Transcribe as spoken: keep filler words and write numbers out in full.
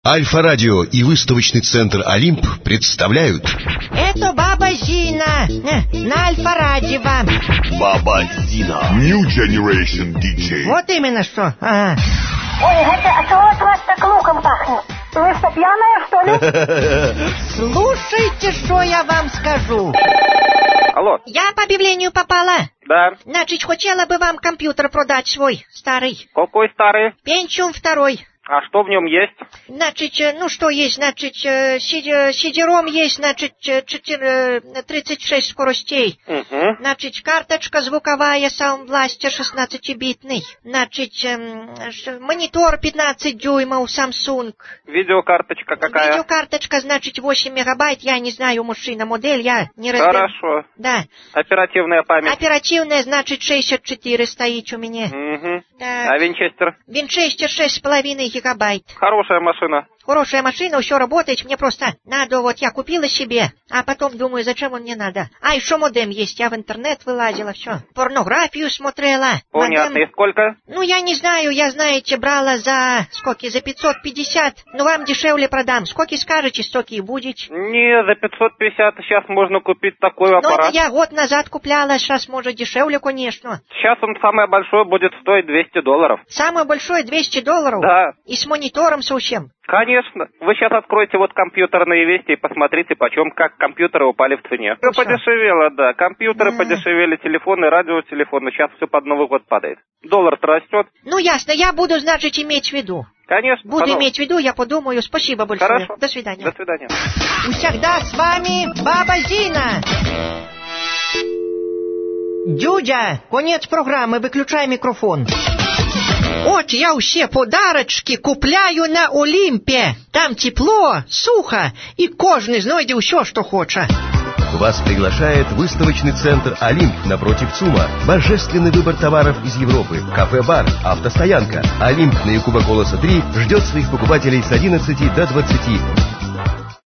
Альфа-радио и выставочный центр «Олимп» представляют... Это Баба Зина на Альфа-радио. Баба Зина. New Generation ди джей. Вот именно что. Ага. Ой, это, а чего от вас так луком пахнет? Вы что, пьяная, что ли? Слушайте, что я вам скажу. Алло. Я по объявлению попала. Да. Значит, хотела бы вам компьютер продать свой, старый. Какой старый? Пентиум второй. А что в нем есть? Значит, ну что есть, значит, сидером есть, значит, тридцать шесть скоростей. Угу. Значит, карточка звуковая Sound Blaster шестнадцатибитный. Значит, монитор пятнадцать дюймов Samsung. Видеокарточка какая? Видеокарточка, значит, восемь мегабайт, я не знаю, мужчина, модель, я не разберу. Хорошо. Да. Оперативная память? Оперативная, значит, шестьдесят четыре стоит у меня. Угу. Так. А винчестер? Винчестер шесть с половиной гигабайт. Хорошая машина. Хорошая машина, все работает, мне просто надо, вот я купила себе, а потом думаю, зачем он мне надо. А еще модем есть, я в интернет вылазила, все. Порнографию смотрела. Понятно, модем... и сколько? Ну, я не знаю, я, знаете, брала за, сколько, за пятьсот пятьдесят, но вам дешевле продам. Сколько скажете, столько и будет. Не, за пятьсот пятьдесят сейчас можно купить такой но аппарат. Ну, это я год назад купляла, сейчас, может, дешевле, конечно. Сейчас он самый большой будет стоить двести долларов. Самое большое двести долларов? Да. И с монитором совсем? Конечно. Вы сейчас откроете вот компьютерные вести и посмотрите, почем, как компьютеры упали в цене. Все подешевело, да. Компьютеры mm. подешевели, телефоны, радиотелефоны. Сейчас все под Новый год падает. Доллар-то растет. Ну, ясно. Я буду, значит, иметь в виду. Конечно. Буду пожалуйста. иметь в виду, я подумаю. Спасибо большое. Хорошо. До свидания. До свидания. Всегда с вами Баба Зина. Дюдя, конец программы, выключай микрофон. От я все подарочки купляю на Олимпе. Там тепло, сухо, и кожный знайде все, что хочет. Вас приглашает выставочный центр «Олимп» напротив ЦУМа. Божественный выбор товаров из Европы. Кафе-бар, автостоянка. «Олимп» на Якуба Колоса три ждет своих покупателей с одиннадцати до двадцати.